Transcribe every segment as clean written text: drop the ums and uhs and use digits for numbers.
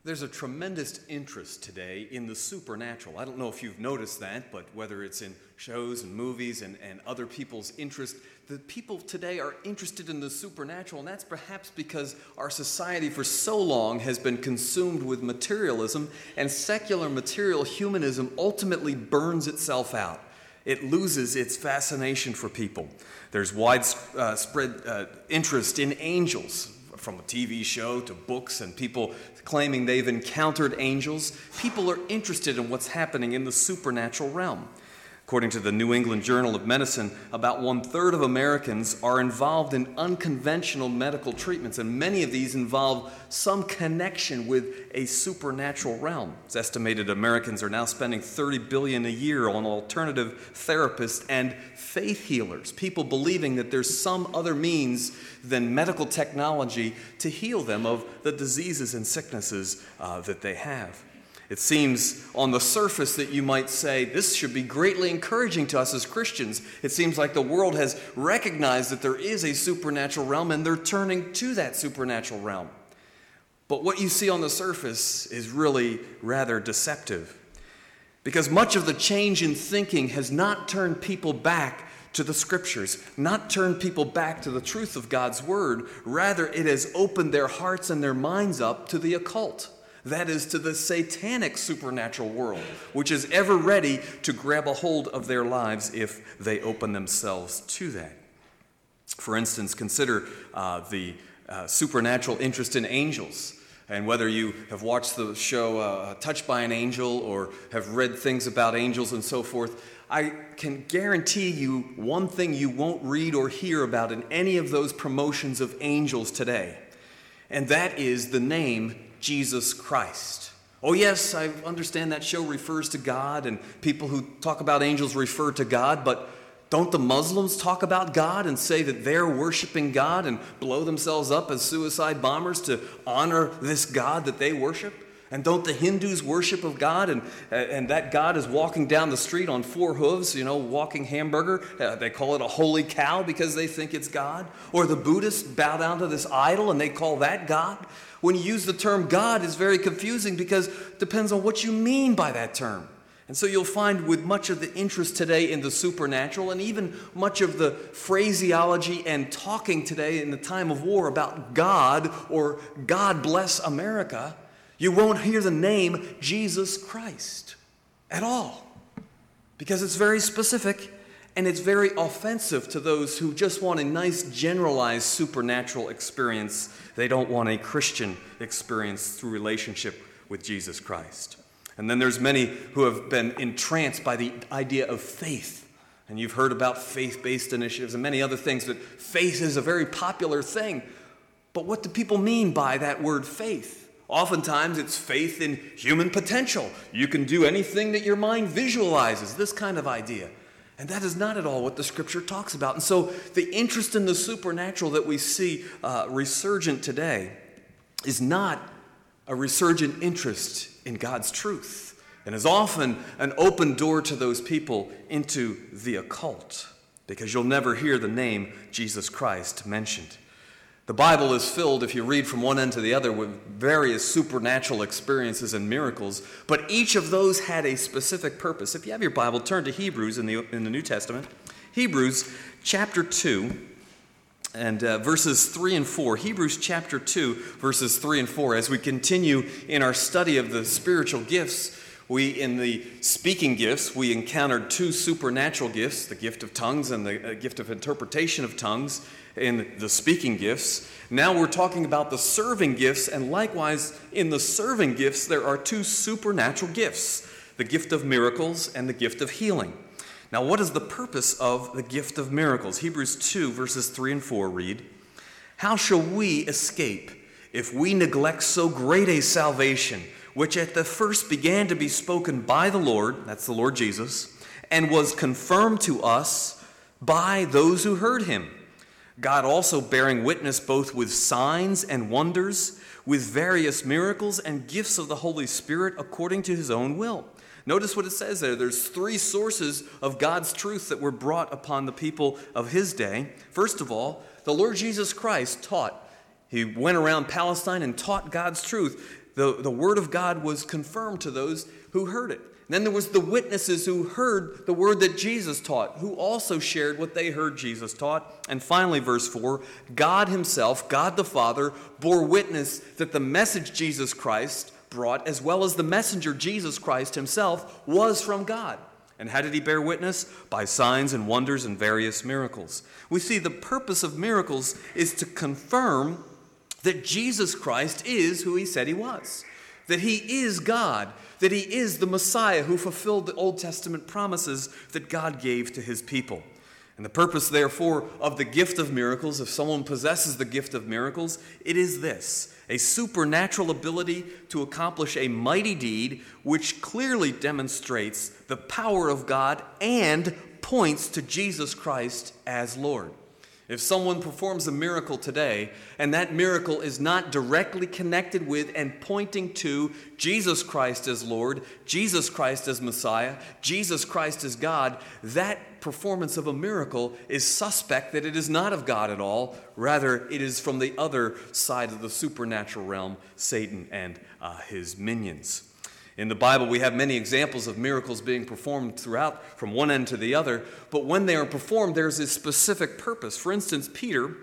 There's a tremendous interest today in the supernatural. I don't know if you've noticed that, but whether it's in shows and movies and other people's interest, the people today are interested in the supernatural, and that's perhaps because our society for so long has been consumed with materialism, and secular material humanism ultimately burns itself out. It loses its fascination for people. There's widespread interest in angels, from a TV show to books and people claiming they've encountered angels. People are interested in what's happening in the supernatural realm. According to the New England Journal of Medicine, about 1/3 of Americans are involved in unconventional medical treatments, and many of these involve some connection with a supernatural realm. It's estimated Americans are now spending $30 billion a year on alternative therapists and faith healers, people believing that there's some other means than medical technology to heal them of the diseases and sicknesses that they have. It seems on the surface that you might say, this should be greatly encouraging to us as Christians. It seems like the world has recognized that there is a supernatural realm and they're turning to that supernatural realm. But what you see on the surface is really rather deceptive, because much of the change in thinking has not turned people back to the Scriptures, not turned people back to the truth of God's Word. Rather, it has opened their hearts and their minds up to the occult. That is, to the satanic supernatural world, which is ever ready to grab a hold of their lives if they open themselves to that. For instance, consider the supernatural interest in angels. And whether you have watched the show Touched by an Angel or have read things about angels and so forth, I can guarantee you one thing you won't read or hear about in any of those promotions of angels today, and that is the name Jesus Christ. Oh yes, I understand that show refers to God, and people who talk about angels refer to God, but don't the Muslims talk about God and say that they're worshiping God and blow themselves up as suicide bombers to honor this God that they worship? And don't the Hindus worship of God, and that God is walking down the street on 4 hooves, walking hamburger? They call it a holy cow because they think it's God. Or the Buddhists bow down to this idol and they call that God. When you use the term God, it's very confusing because it depends on what you mean by that term. And so you'll find with much of the interest today in the supernatural, and even much of the phraseology and talking today in the time of war about God or God bless America, you won't hear the name Jesus Christ at all, because it's very specific and it's very offensive to those who just want a nice generalized supernatural experience. They don't want a Christian experience through relationship with Jesus Christ. And then there's many who have been entranced by the idea of faith. And you've heard about faith-based initiatives and many other things, but faith is a very popular thing. But what do people mean by that word faith? Oftentimes it's faith in human potential. You can do anything that your mind visualizes, this kind of idea. And that is not at all what the Scripture talks about. And so the interest in the supernatural that we see resurgent today is not a resurgent interest in God's truth, and is often an open door to those people into the occult, because you'll never hear the name Jesus Christ mentioned. The Bible is filled, if you read from one end to the other, with various supernatural experiences and miracles, but each of those had a specific purpose. If you have your Bible, turn to Hebrews in the New Testament. Hebrews chapter 2 and verses 3 and 4. Hebrews chapter 2, verses 3 and 4. As we continue in our study of the spiritual gifts, in the speaking gifts, we encountered 2 supernatural gifts, the gift of tongues and the gift of interpretation of tongues in the speaking gifts. Now we're talking about the serving gifts, and likewise in the serving gifts there are 2 supernatural gifts, the gift of miracles and the gift of healing. Now what is the purpose of the gift of miracles? Hebrews 2 verses 3 and 4 read, "How shall we escape if we neglect so great a salvation, which at the first began to be spoken by the Lord," that's the Lord Jesus, "and was confirmed to us by those who heard him? God also bearing witness both with signs and wonders, with various miracles and gifts of the Holy Spirit according to his own will." Notice what it says there. There's 3 sources of God's truth that were brought upon the people of his day. First of all, the Lord Jesus Christ taught. He went around Palestine and taught God's truth. The word of God was confirmed to those who heard it. And then there was the witnesses who heard the word that Jesus taught, who also shared what they heard Jesus taught. And finally, verse 4, God himself, God the Father, bore witness that the message Jesus Christ brought, as well as the messenger Jesus Christ himself, was from God. And how did he bear witness? By signs and wonders and various miracles. We see the purpose of miracles is to confirm that Jesus Christ is who he said he was, that he is God, that he is the Messiah who fulfilled the Old Testament promises that God gave to his people. And the purpose, therefore, of the gift of miracles, if someone possesses the gift of miracles, it is this: a supernatural ability to accomplish a mighty deed which clearly demonstrates the power of God and points to Jesus Christ as Lord. If someone performs a miracle today, and that miracle is not directly connected with and pointing to Jesus Christ as Lord, Jesus Christ as Messiah, Jesus Christ as God, that performance of a miracle is suspect that it is not of God at all. Rather, it is from the other side of the supernatural realm, Satan and his minions. In the Bible, we have many examples of miracles being performed throughout from one end to the other, but when they are performed, there's a specific purpose. For instance, Peter,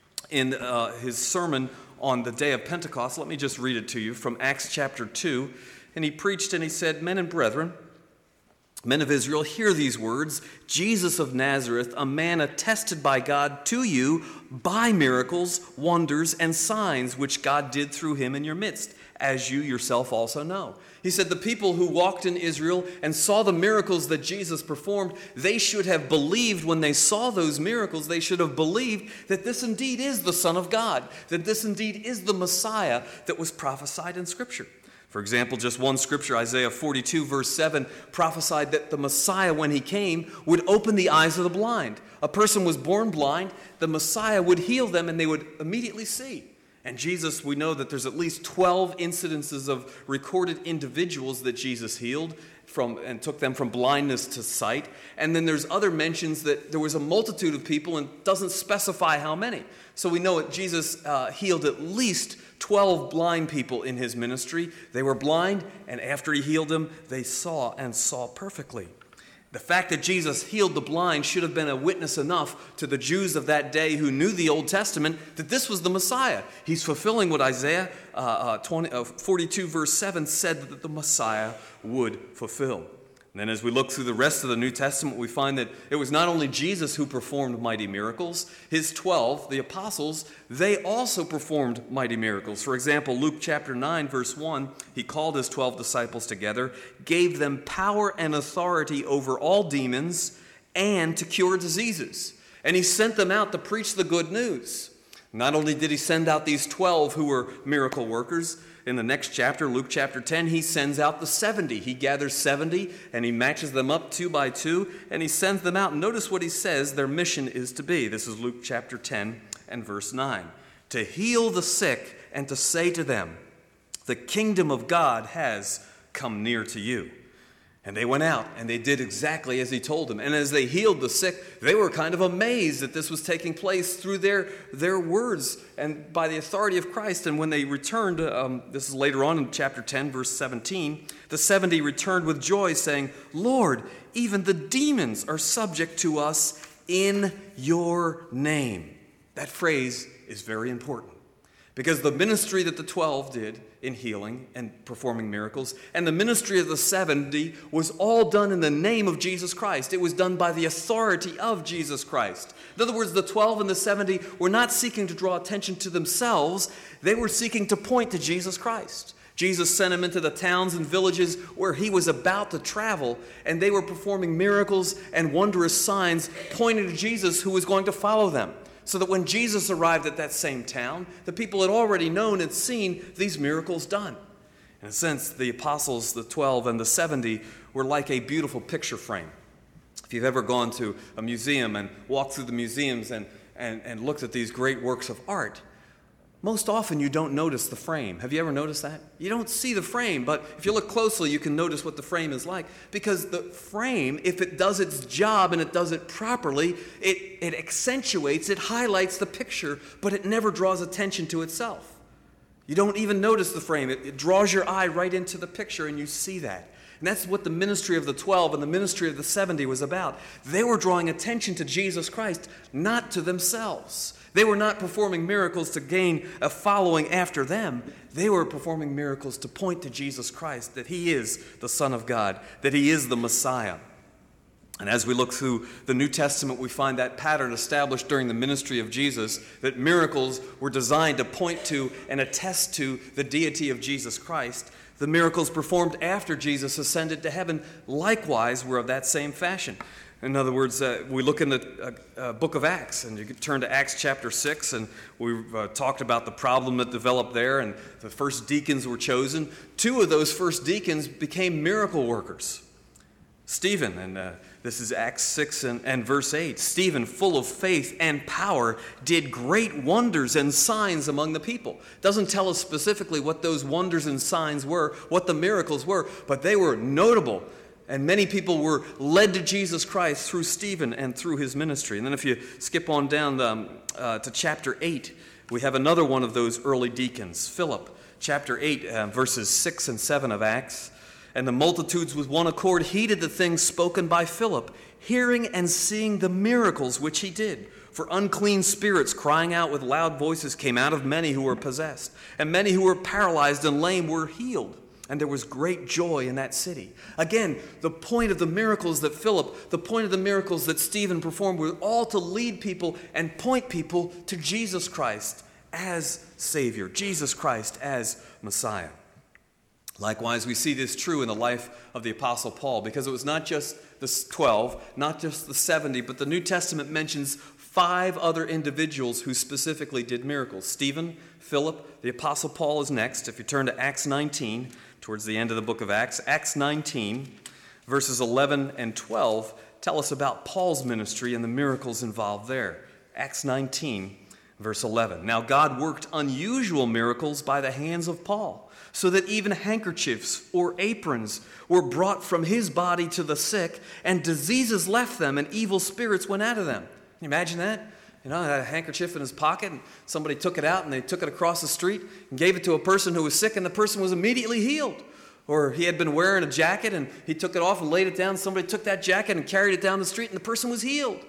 in his sermon on the day of Pentecost, let me just read it to you from Acts chapter 2, and he preached and he said, "Men and brethren, men of Israel, hear these words. Jesus of Nazareth, a man attested by God to you by miracles, wonders, and signs which God did through him in your midst, as you yourself also know." He said the people who walked in Israel and saw the miracles that Jesus performed, they should have believed when they saw those miracles, they should have believed that this indeed is the Son of God, that this indeed is the Messiah that was prophesied in Scripture. For example, just one scripture, Isaiah 42, verse 7, prophesied that the Messiah, when he came, would open the eyes of the blind. A person was born blind, the Messiah would heal them, and they would immediately see. And Jesus, we know that there's at least 12 incidences of recorded individuals that Jesus healed and took them from blindness to sight. And then there's other mentions that there was a multitude of people and doesn't specify how many. So we know that Jesus healed at least 12 blind people in his ministry. They were blind, and after he healed them, they saw and saw perfectly. The fact that Jesus healed the blind should have been a witness enough to the Jews of that day who knew the Old Testament that this was the Messiah. He's fulfilling what Isaiah 42 verse 7 said that the Messiah would fulfill. And then as we look through the rest of the New Testament, we find that it was not only Jesus who performed mighty miracles. His 12, the apostles, they also performed mighty miracles. For example, Luke chapter 9, verse 1, he called his 12 disciples together, gave them power and authority over all demons, and to cure diseases. And he sent them out to preach the good news. Not only did he send out these 12 who were miracle workers, in the next chapter, Luke chapter 10, he sends out the 70. He gathers 70 and he matches them up 2 by 2 and he sends them out. Notice what he says their mission is to be. This is Luke chapter 10 and verse 9. To heal the sick and to say to them, the kingdom of God has come near to you. And they went out and they did exactly as he told them. And as they healed the sick, they were kind of amazed that this was taking place through their words and by the authority of Christ. And when they returned, this is later on in chapter 10, verse 17, the 70 returned with joy saying, Lord, even the demons are subject to us in your name. That phrase is very important because the ministry that the 12 did in healing and performing miracles, and the ministry of the 70 was all done in the name of Jesus Christ. It was done by the authority of Jesus Christ. In other words, the 12 and the 70 were not seeking to draw attention to themselves. They were seeking to point to Jesus Christ. Jesus sent them into the towns and villages where he was about to travel, and they were performing miracles and wondrous signs pointing to Jesus who was going to follow them. So that when Jesus arrived at that same town, the people had already known and seen these miracles done. In a sense, the apostles, the 12 and the 70, were like a beautiful picture frame. If you've ever gone to a museum and walked through the museums and looked at these great works of art, most often you don't notice the frame. Have you ever noticed that? You don't see the frame, but if you look closely, you can notice what the frame is like. Because the frame, if it does its job and it does it properly, it accentuates, it highlights the picture, but it never draws attention to itself. You don't even notice the frame. It draws your eye right into the picture, and you see that. And that's what the ministry of the 12 and the ministry of the 70 was about. They were drawing attention to Jesus Christ, not to themselves. They were not performing miracles to gain a following after them. They were performing miracles to point to Jesus Christ, that he is the Son of God, that he is the Messiah. And as we look through the New Testament, we find that pattern established during the ministry of Jesus, that miracles were designed to point to and attest to the deity of Jesus Christ. The miracles performed after Jesus ascended to heaven likewise were of that same fashion. In other words, we look in the book of Acts, and you can turn to Acts chapter 6, and we've talked about the problem that developed there, and the first deacons were chosen. 2 of those first deacons became miracle workers. Stephen, and this is Acts 6 and verse 8. Stephen, full of faith and power, did great wonders and signs among the people. Doesn't tell us specifically what those wonders and signs were, what the miracles were, but they were notable. And many people were led to Jesus Christ through Stephen and through his ministry. And then if you skip on down to chapter 8, we have another one of those early deacons, Philip. Chapter 8, verses 6 and 7 of Acts. And the multitudes with one accord heeded the things spoken by Philip, hearing and seeing the miracles which he did. For unclean spirits, crying out with loud voices, came out of many who were possessed. And many who were paralyzed and lame were healed. And there was great joy in that city. Again, the point of the miracles that Philip, the point of the miracles that Stephen performed were all to lead people and point people to Jesus Christ as Savior, Jesus Christ as Messiah. Likewise, we see this true in the life of the Apostle Paul, because it was not just the 12, not just the 70, but the New Testament mentions 5 other individuals who specifically did miracles. Stephen, Philip, the Apostle Paul is next. If you turn to Acts 19, towards the end of the book of Acts, Acts 19, verses 11 and 12, tell us about Paul's ministry and the miracles involved there. Acts 19, verse 11. Now God worked unusual miracles by the hands of Paul, so that even handkerchiefs or aprons were brought from his body to the sick, and diseases left them, and evil spirits went out of them. Can you imagine that? He had a handkerchief in his pocket, and somebody took it out, and they took it across the street and gave it to a person who was sick, and the person was immediately healed. Or he had been wearing a jacket, and he took it off and laid it down. Somebody took that jacket and carried it down the street, and the person was healed.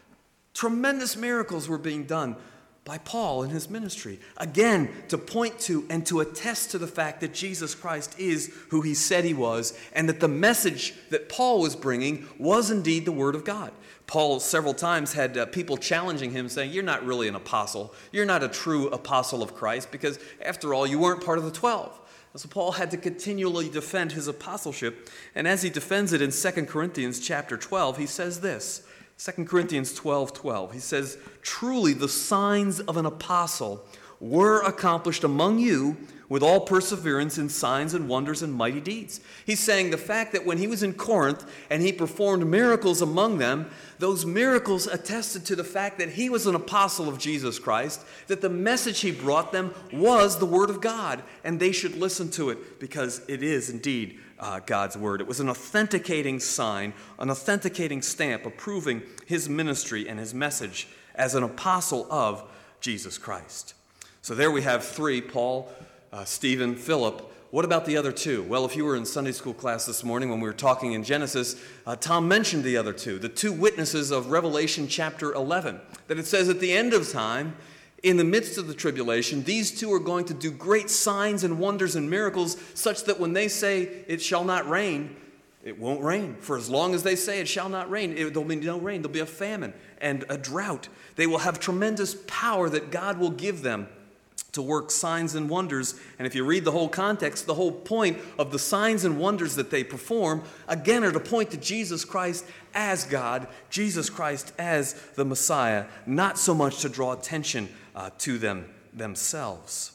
Tremendous miracles were being done by Paul in his ministry. Again, to point to and to attest to the fact that Jesus Christ is who he said he was, and that the message that Paul was bringing was indeed the Word of God. Paul several times had people challenging him, saying, "You're not really an apostle. You're not a true apostle of Christ, because after all, you weren't part of the 12. And so Paul had to continually defend his apostleship. And as he defends it in 2 Corinthians chapter 12, he says this, 2 Corinthians 12:12. He says, "Truly the signs of an apostle were accomplished among you with all perseverance in signs and wonders and mighty deeds." He's saying the fact that when he was in Corinth and he performed miracles among them, those miracles attested to the fact that he was an apostle of Jesus Christ, that the message he brought them was the Word of God, and they should listen to it because it is indeed God's Word. It was an authenticating sign, an authenticating stamp approving his ministry and his message as an apostle of Jesus Christ. So there we have 3, Paul, Stephen, Philip. What about the other 2? Well, if you were in Sunday school class this morning when we were talking in Genesis, Tom mentioned the other 2, the 2 witnesses of Revelation chapter 11, that it says at the end of time, in the midst of the tribulation, these 2 are going to do great signs and wonders and miracles, such that when they say it shall not rain, it won't rain. For as long as they say it shall not rain, there'll be no rain. There'll be a famine and a drought. They will have tremendous power that God will give them to work signs and wonders. And if you read the whole context, the whole point of the signs and wonders that they perform, again, are to point to Jesus Christ as God, Jesus Christ as the Messiah, not so much to draw attention to themselves.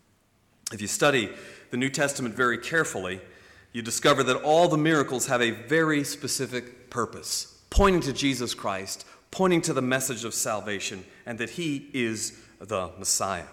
If you study the New Testament very carefully, you discover that all the miracles have a very specific purpose, pointing to Jesus Christ, pointing to the message of salvation, and that he is the Messiah.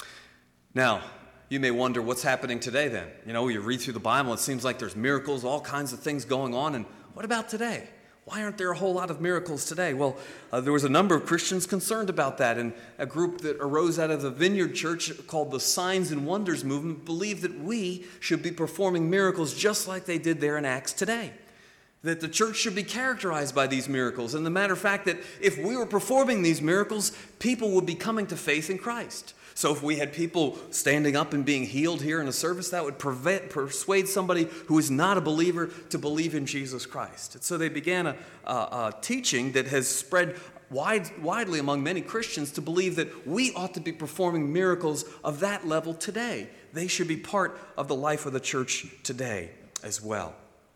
Now, you may wonder what's happening today then. You read through the Bible, it seems like there's miracles, all kinds of things going on, and what about today? Why aren't there a whole lot of miracles today? Well, there was a number of Christians concerned about that, and a group that arose out of the Vineyard Church called the Signs and Wonders Movement believed that we should be performing miracles just like they did there in Acts today. That the church should be characterized by these miracles. And the matter of fact that if we were performing these miracles, people would be coming to faith in Christ. So if we had people standing up and being healed here in a service, that would persuade somebody who is not a believer to believe in Jesus Christ. And so they began a teaching that has spread widely among many Christians to believe that we ought to be performing miracles of that level today. They should be part of the life of the church today as well.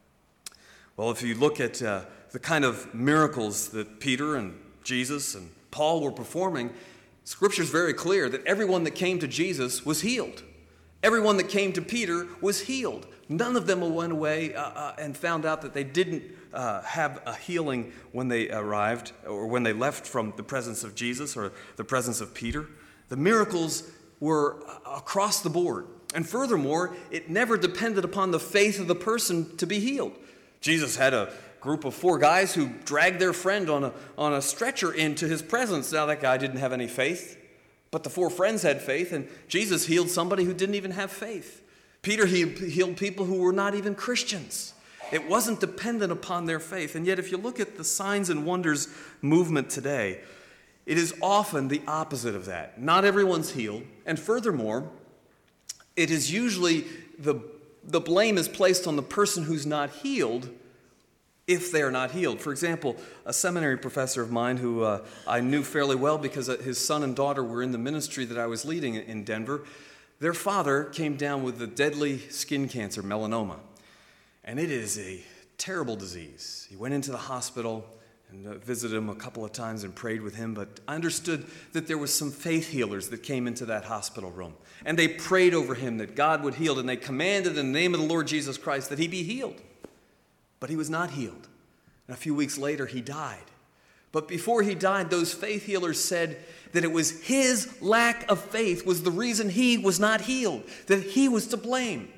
Well, if you look at the kind of miracles that Peter and Jesus and Paul were performing, Scripture is very clear that everyone that came to Jesus was healed. Everyone that came to Peter was healed. None of them went away and found out that they didn't have a healing when they arrived or when they left from the presence of Jesus or the presence of Peter. The miracles were across the board. And furthermore, it never depended upon the faith of the person to be healed. Jesus had a group of 4 guys who dragged their friend on a stretcher into his presence. Now that guy didn't have any faith, but the 4 friends had faith, and Jesus healed somebody who didn't even have faith. Peter healed people who were not even Christians. It wasn't dependent upon their faith. And yet if you look at the signs and wonders movement today, it is often the opposite of that. Not everyone's healed, and furthermore, it is usually the blame is placed on the person who's not healed if they are not healed. For example, a seminary professor of mine who I knew fairly well because his son and daughter were in the ministry that I was leading in Denver, their father came down with the deadly skin cancer, melanoma. And it is a terrible disease. He went into the hospital and visited him a couple of times and prayed with him, but I understood that there was some faith healers that came into that hospital room. And they prayed over him that God would heal, and they commanded in the name of the Lord Jesus Christ that he be healed. But he was not healed. And a few weeks later, he died. But before he died, those faith healers said that it was his lack of faith was the reason he was not healed, that he was to blame.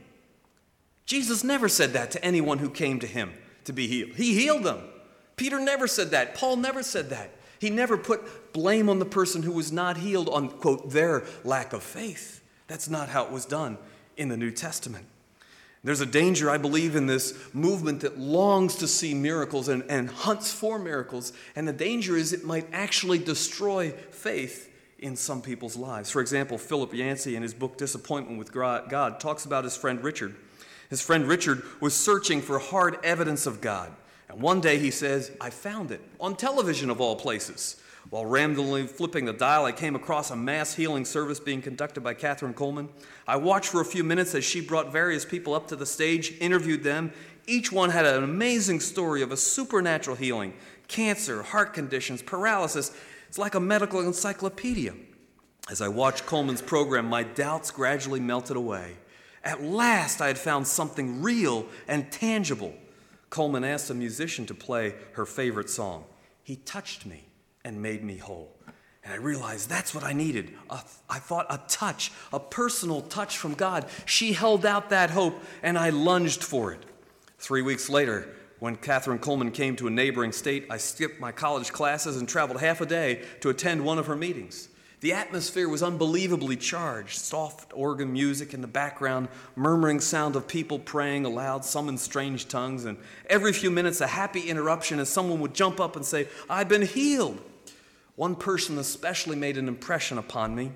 Jesus never said that to anyone who came to him to be healed. He healed them. Peter never said that. Paul never said that. He never put blame on the person who was not healed on, quote, their lack of faith. That's not how it was done in the New Testament. There's a danger, I believe, in this movement that longs to see miracles and hunts for miracles. And the danger is it might actually destroy faith in some people's lives. For example, Philip Yancey, in his book Disappointment with God, talks about his friend Richard. His friend Richard was searching for hard evidence of God. And one day he says, I found it on television of all places. While randomly flipping the dial, I came across a mass healing service being conducted by Kathryn Kuhlman. I watched for a few minutes as she brought various people up to the stage, interviewed them. Each one had an amazing story of a supernatural healing, cancer, heart conditions, paralysis. It's like a medical encyclopedia. As I watched Kuhlman's program, my doubts gradually melted away. At last, I had found something real and tangible. Kuhlman asked a musician to play her favorite song. He touched me and made me whole. And I realized that's what I needed. I thought a touch, a personal touch from God. She held out that hope, and I lunged for it. 3 weeks later, when Kathryn Kuhlman came to a neighboring state, I skipped my college classes and traveled half a day to attend one of her meetings. The atmosphere was unbelievably charged. Soft organ music in the background, murmuring sound of people praying aloud, some in strange tongues, and every few minutes a happy interruption as someone would jump up and say, I've been healed. One person especially made an impression upon me.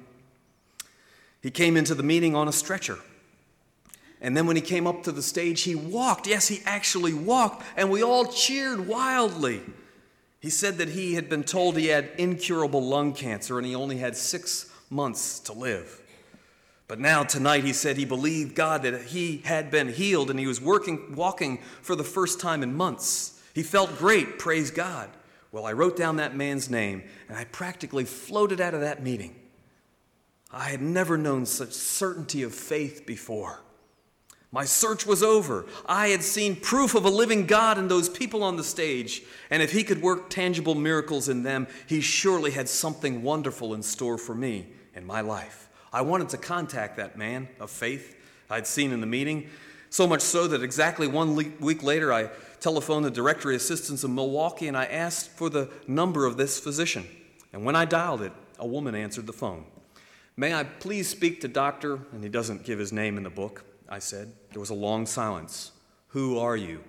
He came into the meeting on a stretcher. And then when he came up to the stage, he walked. Yes, he actually walked, and we all cheered wildly. He said that he had been told he had incurable lung cancer and he only had 6 months to live. But now tonight he said he believed God that he had been healed and he was walking for the first time in months. He felt great, praise God. Well, I wrote down that man's name and I practically floated out of that meeting. I had never known such certainty of faith before. My search was over. I had seen proof of a living God in those people on the stage. And if he could work tangible miracles in them, he surely had something wonderful in store for me in my life. I wanted to contact that man of faith I'd seen in the meeting, so much so that exactly 1 week later I telephoned the directory assistants of Milwaukee, and I asked for the number of this physician. And when I dialed it, a woman answered the phone. "May I please speak to Dr.?" And he doesn't give his name in the book, I said. There was a long silence. "Who are you?"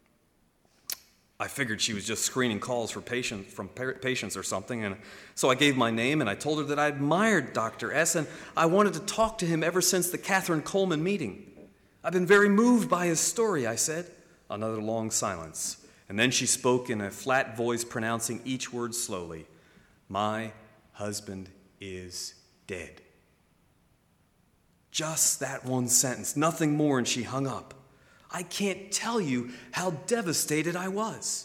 I figured she was just screening calls for patients or something, and so I gave my name, and I told her that I admired Dr. S., and I wanted to talk to him ever since the Catherine Coleman meeting. "I've been very moved by his story," I said. Another long silence, and then she spoke in a flat voice, pronouncing each word slowly. "My husband is dead." Just that one sentence, nothing more, and she hung up. I can't tell you how devastated I was.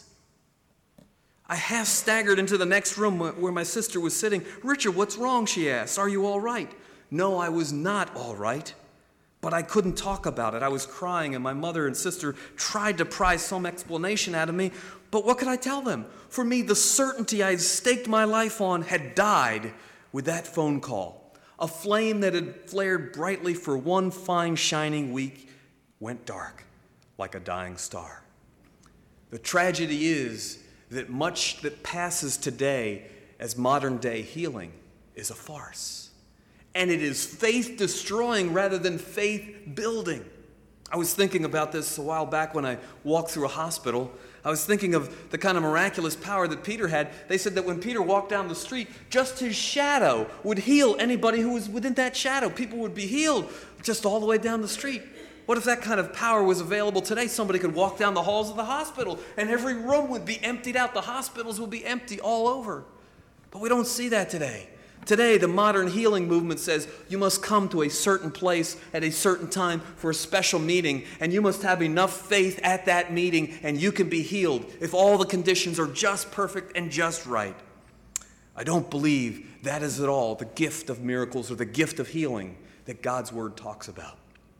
I half staggered into the next room where my sister was sitting. "Richard, what's wrong?" she asked. "Are you all right?" No, I was not all right, but I couldn't talk about it. I was crying, and my mother and sister tried to pry some explanation out of me, but what could I tell them? For me, the certainty I had staked my life on had died with that phone call. A flame that had flared brightly for one fine shining week went dark, like a dying star. The tragedy is that much that passes today as modern day healing is a farce. And it is faith destroying rather than faith building. I was thinking about this a while back when I walked through a hospital. I was thinking of the kind of miraculous power that Peter had. They said that when Peter walked down the street, just his shadow would heal anybody who was within that shadow. People would be healed just all the way down the street. What if that kind of power was available today? Somebody could walk down the halls of the hospital and every room would be emptied out. The hospitals would be empty all over. But we don't see that today. Today, the modern healing movement says you must come to a certain place at a certain time for a special meeting, and you must have enough faith at that meeting, and you can be healed if all the conditions are just perfect and just right. I don't believe that is at all the gift of miracles or the gift of healing that God's Word talks about.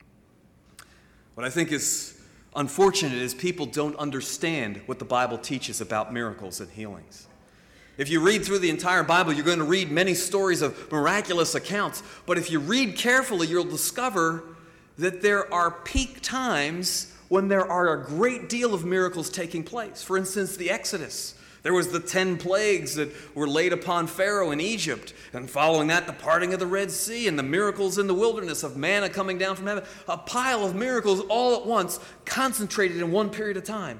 What I think is unfortunate is people don't understand what the Bible teaches about miracles and healings. If you read through the entire Bible, you're going to read many stories of miraculous accounts. But if you read carefully, you'll discover that there are peak times when there are a great deal of miracles taking place. For instance, the Exodus. There was the 10 plagues that were laid upon Pharaoh in Egypt. And following that, the parting of the Red Sea and the miracles in the wilderness of manna coming down from heaven. A pile of miracles all at once, concentrated in one period of time.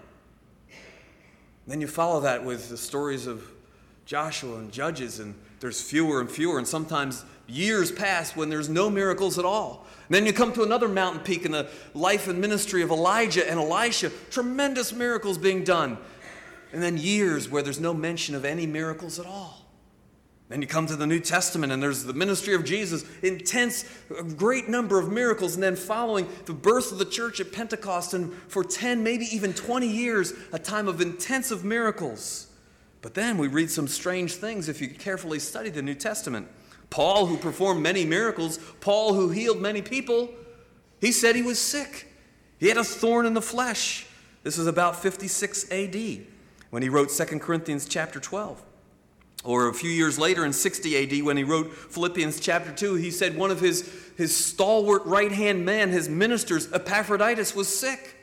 Then you follow that with the stories of Joshua and Judges, and there's fewer and fewer, and sometimes years pass when there's no miracles at all. And then you come to another mountain peak in the life and ministry of Elijah and Elisha, tremendous miracles being done. And then years where there's no mention of any miracles at all. Then you come to the New Testament, and there's the ministry of Jesus, intense, a great number of miracles, and then following the birth of the church at Pentecost, and for 10, maybe even 20 years, a time of intensive miracles. But then we read some strange things if you carefully study the New Testament. Paul, who performed many miracles, Paul, who healed many people, he said he was sick. He had a thorn in the flesh. This is about 56 AD when he wrote 2 Corinthians chapter 12. Or a few years later in 60 AD when he wrote Philippians chapter 2, he said one of his stalwart right-hand man, his ministers, Epaphroditus, was sick.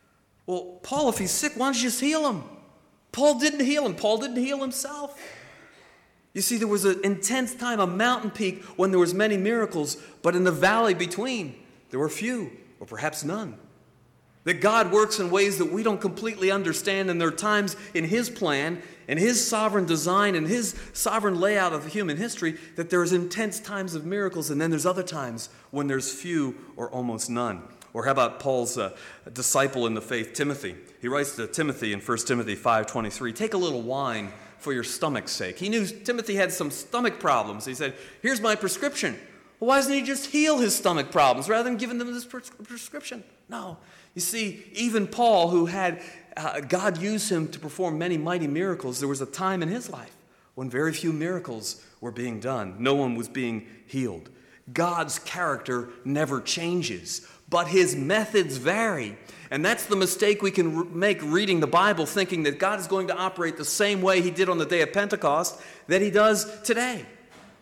Well, Paul, if he's sick, why don't you just heal him? Paul didn't heal him. Paul didn't heal himself. You see, there was an intense time, a mountain peak, when there was many miracles, but in the valley between, there were few, or perhaps none. That God works in ways that we don't completely understand, and there are times in His plan, in His sovereign design, and His sovereign layout of human history, that there's intense times of miracles, and then there's other times when there's few or almost none. Or how about Paul's disciple in the faith, Timothy? He writes to Timothy in 1 Timothy 5:23, "Take a little wine for your stomach's sake." He knew Timothy had some stomach problems. He said, "Here's my prescription." Well, why doesn't he just heal his stomach problems rather than giving them this prescription? No. You see, even Paul, who had God use him to perform many mighty miracles, there was a time in his life when very few miracles were being done. No one was being healed. God's character never changes, but His methods vary. And that's the mistake we can make reading the Bible, thinking that God is going to operate the same way He did on the day of Pentecost that He does today.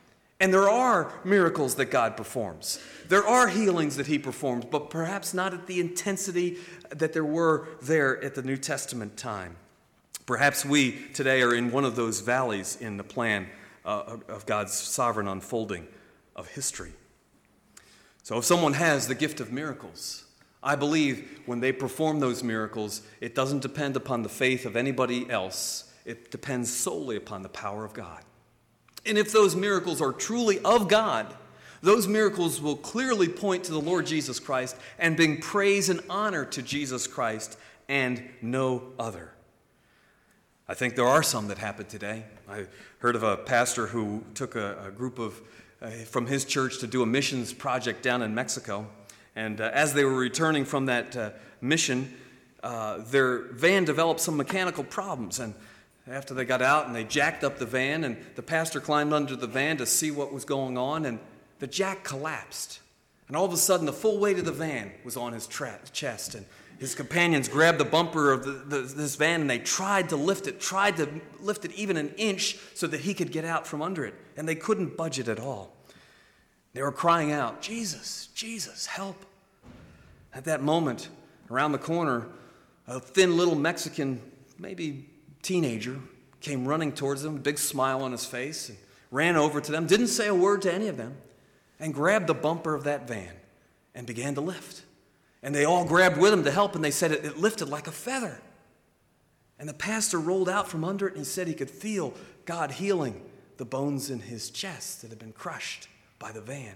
And there are miracles that God performs. There are healings that he performs, but perhaps not at the intensity that there were there at the New Testament time. Perhaps we today are in one of those valleys in the plan of God's sovereign unfolding of history. So if someone has the gift of miracles, I believe when they perform those miracles, it doesn't depend upon the faith of anybody else. It depends solely upon the power of God. And if those miracles are truly of God, those miracles will clearly point to the Lord Jesus Christ and bring praise and honor to Jesus Christ and no other. I think there are some that happen today. I heard of a pastor who took a group of from his church to do a missions project down in Mexico. And as they were returning from that mission, their van developed some mechanical problems. And after they got out and they jacked up the van, and the pastor climbed under the van to see what was going on, and the jack collapsed. And all of a sudden, the full weight of the van was on his chest. And his companions grabbed the bumper of this van, and they tried to lift it even an inch so that he could get out from under it. And they couldn't budge it at all. They were crying out, "Jesus, Jesus, help." At that moment, around the corner, a thin little Mexican, maybe teenager, came running towards them, big smile on his face, and ran over to them, didn't say a word to any of them, and grabbed the bumper of that van and began to lift. And they all grabbed with him to help, and they said it lifted like a feather. And the pastor rolled out from under it, and he said he could feel God healing the bones in his chest that had been crushed by the van.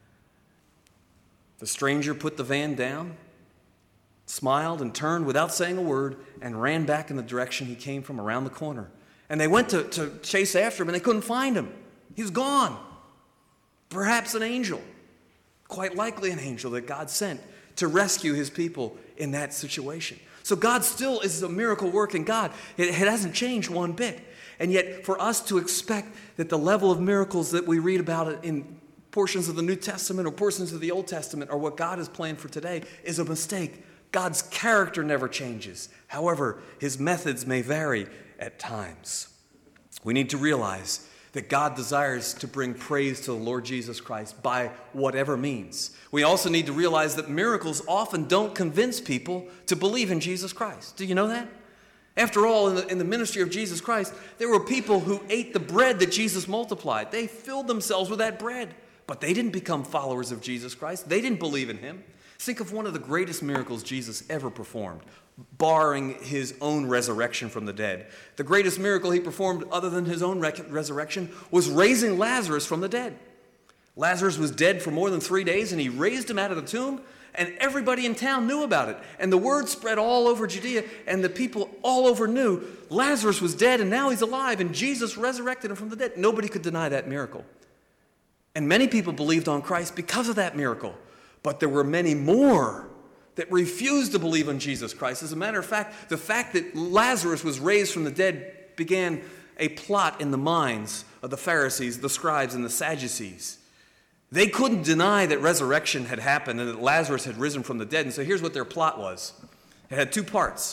The stranger put the van down, smiled, and turned without saying a word, and ran back in the direction he came from around the corner. And they went to chase after him, and they couldn't find him. He was gone. Perhaps an angel, quite likely an angel that God sent to rescue his people in that situation. So God still is a miracle-working God. It hasn't changed one bit. And yet, for us to expect that the level of miracles that we read about in portions of the New Testament or portions of the Old Testament are what God has planned for today is a mistake. God's character never changes. However, his methods may vary at times. We need to realize that God desires to bring praise to the Lord Jesus Christ by whatever means. We also need to realize that miracles often don't convince people to believe in Jesus Christ. Do you know that? After all, in the ministry of Jesus Christ, there were people who ate the bread that Jesus multiplied. They filled themselves with that bread, but they didn't become followers of Jesus Christ. They didn't believe in him. Think of one of the greatest miracles Jesus ever performed, barring his own resurrection from the dead. The greatest miracle he performed, other than his own resurrection, was raising Lazarus from the dead. Lazarus was dead for more than 3 days, and he raised him out of the tomb, and everybody in town knew about it. And the word spread all over Judea, and the people all over knew Lazarus was dead, and now he's alive, and Jesus resurrected him from the dead. Nobody could deny that miracle. And many people believed on Christ because of that miracle. But there were many more that refused to believe in Jesus Christ. As a matter of fact, the fact that Lazarus was raised from the dead began a plot in the minds of the Pharisees, the scribes, and the Sadducees. They couldn't deny that resurrection had happened and that Lazarus had risen from the dead. And so here's what their plot was. It had two parts.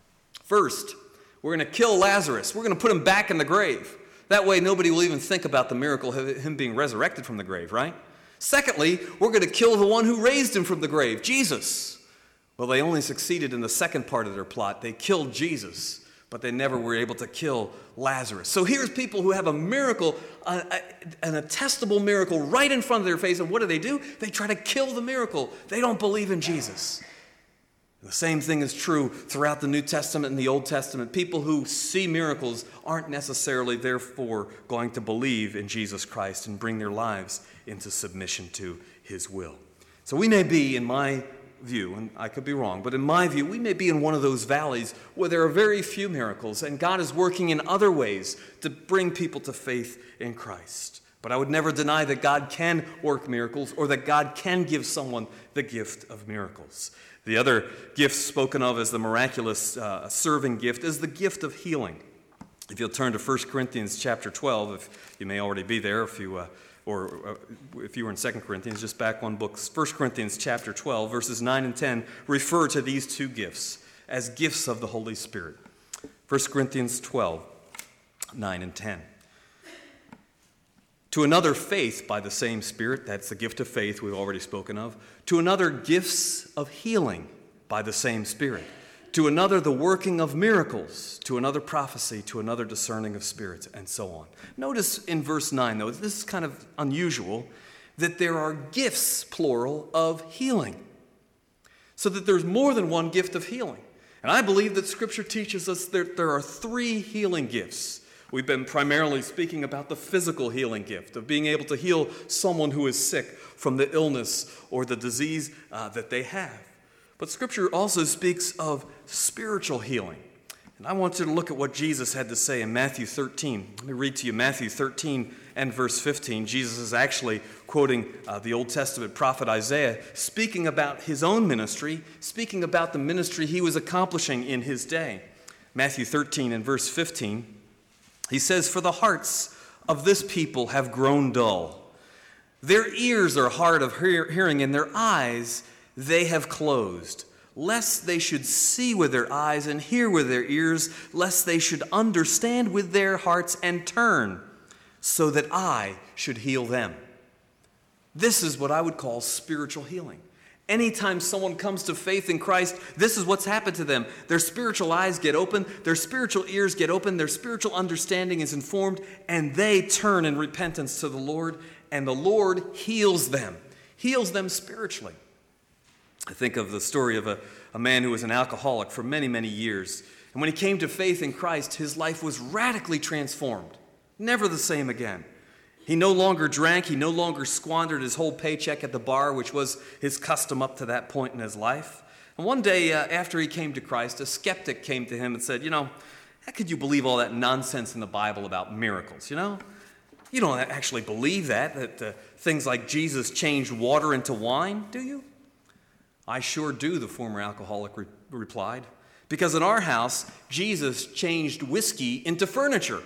First, we're going to kill Lazarus. We're going to put him back in the grave. That way nobody will even think about the miracle of him being resurrected from the grave, right? Secondly, we're going to kill the one who raised him from the grave, Jesus. Well, they only succeeded in the second part of their plot. They killed Jesus, but they never were able to kill Lazarus. So here's people who have a miracle, an attestable miracle right in front of their face, and what do? They try to kill the miracle. They don't believe in Jesus. The same thing is true throughout the New Testament and the Old Testament. People who see miracles aren't necessarily, therefore, going to believe in Jesus Christ and bring their lives into submission to his will. So we may be, in my view, and I could be wrong, but in my view, we may be in one of those valleys where there are very few miracles, and God is working in other ways to bring people to faith in Christ. But I would never deny that God can work miracles or that God can give someone the gift of miracles. The other gift spoken of as the miraculous serving gift is the gift of healing. If you'll turn to 1 Corinthians chapter 12, if you may already be there, if you were in 2 Corinthians, just back one book. 1 Corinthians chapter 12, verses 9 and 10 refer to these two gifts as gifts of the Holy Spirit. 1 Corinthians 12, 9 and 10. To another, faith by the same Spirit. That's the gift of faith we've already spoken of. To another, gifts of healing by the same Spirit. To another, the working of miracles. To another, prophecy. To another, discerning of spirits, and so on. Notice in verse 9, though, this is kind of unusual, that there are gifts, plural, of healing. So that there's more than one gift of healing. And I believe that Scripture teaches us that there are 3 healing gifts. We've been primarily speaking about the physical healing gift of being able to heal someone who is sick from the illness or the disease that they have. But Scripture also speaks of spiritual healing. And I want you to look at what Jesus had to say in Matthew 13. Let me read to you Matthew 13 and verse 15. Jesus is actually quoting the Old Testament prophet Isaiah, speaking about his own ministry, speaking about the ministry he was accomplishing in his day. Matthew 13 and verse 15. He says, "For the hearts of this people have grown dull. Their ears are hard of hearing, and their eyes they have closed, lest they should see with their eyes and hear with their ears, lest they should understand with their hearts and turn, so that I should heal them." This is what I would call spiritual healing. Anytime someone comes to faith in Christ, this is what's happened to them. Their spiritual eyes get open, their spiritual ears get open, their spiritual understanding is informed, and they turn in repentance to the Lord, and the Lord heals them spiritually. I think of the story of a man who was an alcoholic for many, many years. And when he came to faith in Christ, his life was radically transformed. Never the same again. He no longer drank. He no longer squandered his whole paycheck at the bar, which was his custom up to that point in his life. And one day after he came to Christ, a skeptic came to him and said, how could you believe all that nonsense in the Bible about miracles, You don't actually believe that things like Jesus changed water into wine, do you? "I sure do," the former alcoholic replied, "because in our house, Jesus changed whiskey into furniture."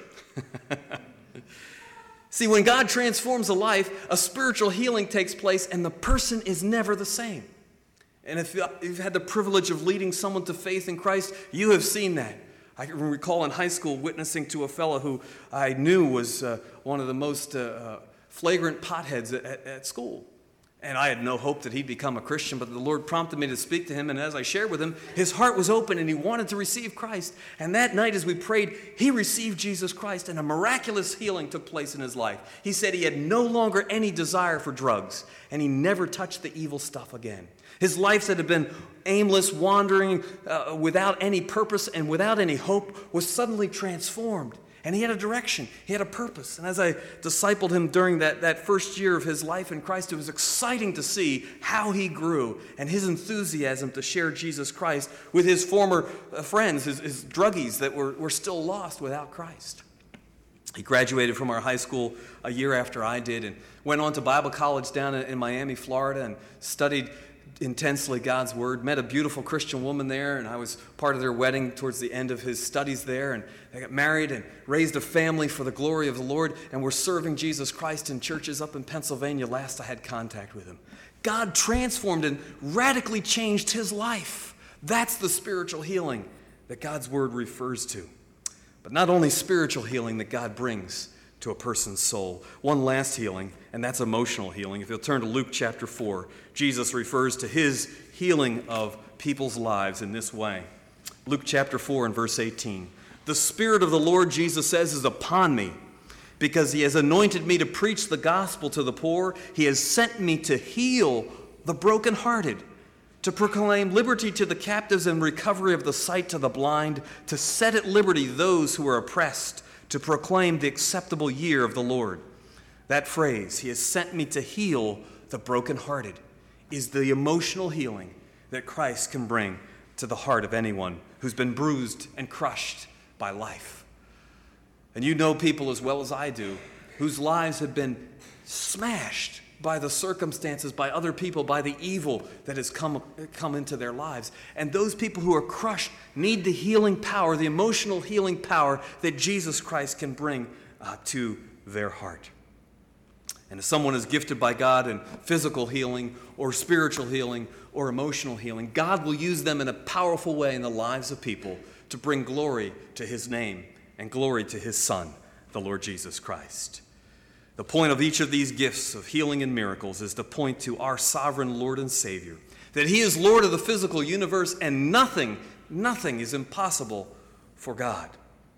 See, when God transforms a life, a spiritual healing takes place, and the person is never the same. And if you've had the privilege of leading someone to faith in Christ, you have seen that. I can recall in high school witnessing to a fellow who I knew was one of the most flagrant potheads at school. And I had no hope that he'd become a Christian, but the Lord prompted me to speak to him, and as I shared with him, his heart was open and he wanted to receive Christ. And that night as we prayed, he received Jesus Christ, and a miraculous healing took place in his life. He said he had no longer any desire for drugs, and he never touched the evil stuff again. His life that had been aimless, wandering, without any purpose and without any hope, was suddenly transformed. And he had a direction. He had a purpose. And as I discipled him during that first year of his life in Christ, it was exciting to see how he grew and his enthusiasm to share Jesus Christ with his former friends, his druggies that were still lost without Christ. He graduated from our high school a year after I did and went on to Bible college down in Miami, Florida, and studied intensely God's Word, met a beautiful Christian woman there, and I was part of their wedding towards the end of his studies there, and they got married and raised a family for the glory of the Lord, and were serving Jesus Christ in churches up in Pennsylvania last I had contact with him. God transformed and radically changed his life. That's the spiritual healing that God's Word refers to. But not only spiritual healing that God brings to a person's soul. One last healing, and that's emotional healing. If you'll turn to Luke chapter 4, Jesus refers to his healing of people's lives in this way. Luke chapter 4 and verse 18. "The Spirit of the Lord," Jesus says, "is upon me, because he has anointed me to preach the gospel to the poor. He has sent me to heal the brokenhearted, to proclaim liberty to the captives and recovery of the sight to the blind, to set at liberty those who are oppressed, to proclaim the acceptable year of the Lord." That phrase, "he has sent me to heal the brokenhearted," is the emotional healing that Christ can bring to the heart of anyone who's been bruised and crushed by life. And you know people as well as I do whose lives have been smashed by the circumstances, by other people, by the evil that has come into their lives. And those people who are crushed need the healing power, the emotional healing power that Jesus Christ can bring to their heart. And if someone is gifted by God in physical healing or spiritual healing or emotional healing, God will use them in a powerful way in the lives of people to bring glory to his name and glory to his Son, the Lord Jesus Christ. The point of each of these gifts of healing and miracles is to point to our sovereign Lord and Savior, that he is Lord of the physical universe, and nothing is impossible for God.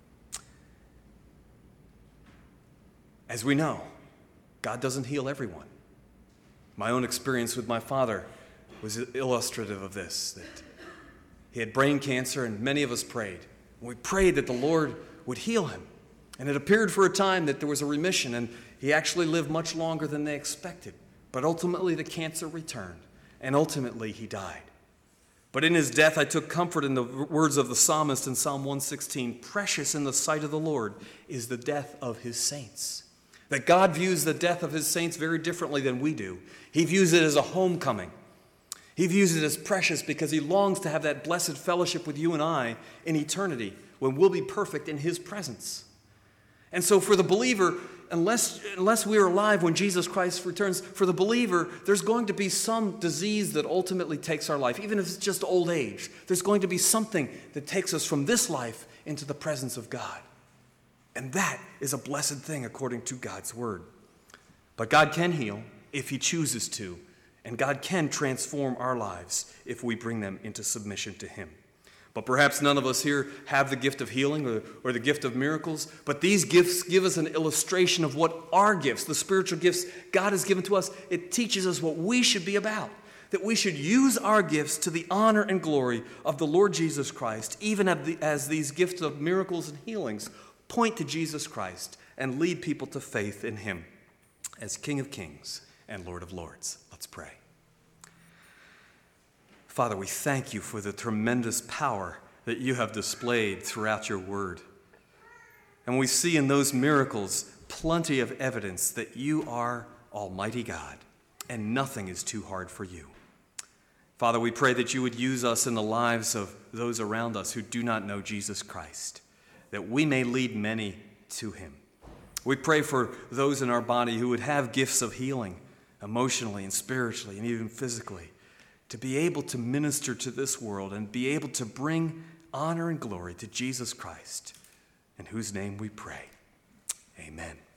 As we know, God doesn't heal everyone. My own experience with my father was illustrative of this, that he had brain cancer, and many of us prayed. We prayed that the Lord would heal him. And it appeared for a time that there was a remission, and he actually lived much longer than they expected. But ultimately the cancer returned, and ultimately he died. But in his death I took comfort in the words of the psalmist in Psalm 116, "Precious in the sight of the Lord is the death of his saints." That God views the death of his saints very differently than we do. He views it as a homecoming. He views it as precious because he longs to have that blessed fellowship with you and I in eternity, when we'll be perfect in his presence. And so for the believer, unless we are alive when Jesus Christ returns, for the believer, there's going to be some disease that ultimately takes our life. Even if it's just old age, there's going to be something that takes us from this life into the presence of God. And that is a blessed thing according to God's word. But God can heal if he chooses to, and God can transform our lives if we bring them into submission to him. But perhaps none of us here have the gift of healing or the gift of miracles, but these gifts give us an illustration of what our gifts, the spiritual gifts God has given to us, it teaches us what we should be about, that we should use our gifts to the honor and glory of the Lord Jesus Christ, even as these gifts of miracles and healings point to Jesus Christ and lead people to faith in him as King of Kings and Lord of Lords. Let's pray. Father, we thank you for the tremendous power that you have displayed throughout your word. And we see in those miracles plenty of evidence that you are Almighty God, and nothing is too hard for you. Father, we pray that you would use us in the lives of those around us who do not know Jesus Christ, that we may lead many to him. We pray for those in our body who would have gifts of healing, emotionally and spiritually and even physically, to be able to minister to this world and be able to bring honor and glory to Jesus Christ, in whose name we pray. Amen.